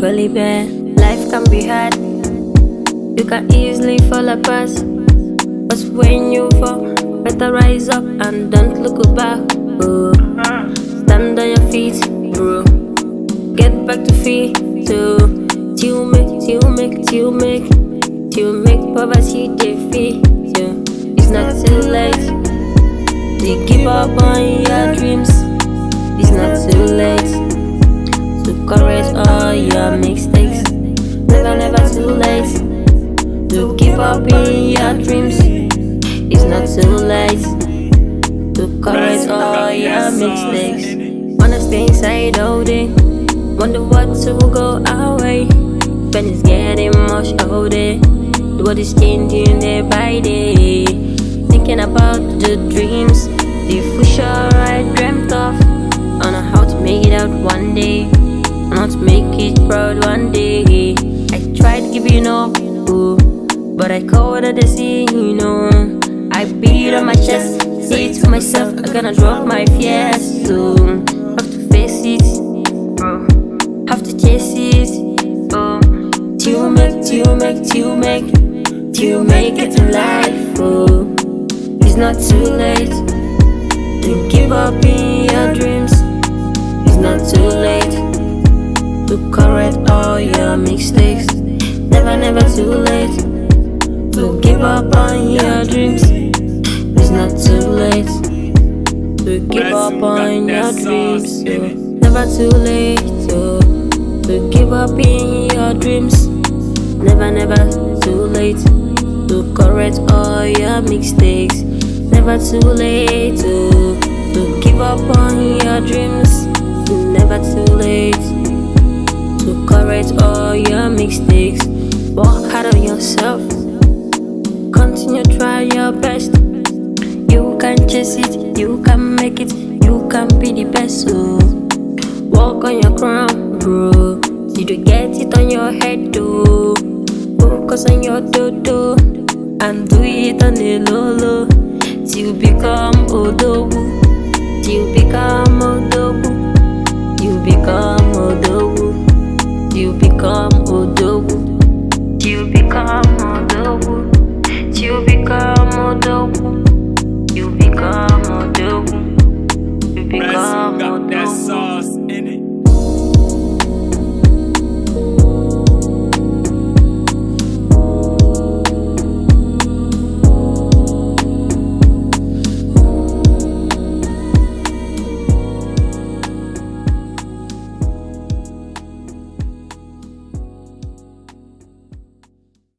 gully bear. Life can be hard, you can easily fall apart. But when you fall, better rise up and don't look back. Oh, stand on your feet, bro. Get back to feet, too. Till make poverty defeat you. It's not too late to give up on your dreams. It's not too late to correct all your mistakes. Never too late to give up in your dreams. It's not too late to correct all your mistakes. Wanna stay inside all day, wonder what to go away. When it's getting much older, the world is changing day by day. Thinking about the dreams, the future I dreamt of, on how to make it out one day, on how to make it proud one day. I tried giving up, oh, but I called a decision. I beat on my chest, say to myself, I'm gonna drop my fears. So have to face it, bro. Have to chase it, oh. Till make it to life, oh. It's not too late to give up in your dreams. It's not too late to correct all your mistakes. Never too late to give up on your dreams. It's not too late to give up on your dreams. Never too late to give up in your dreams. Never too late to correct all your mistakes. Never too late to give up on your dreams. Never too late to correct all your mistakes. Work hard on yourself, continue try your best. You can chase it, you can make it, you can be the best. So walk on your crown, bro. Did you get it on your head, though? Focus on your dodo and do it on the low, till become odogu, till become odogu, you become odogu, you become odogu, you become odogu, you become odogu, you become odogu, you become odogu.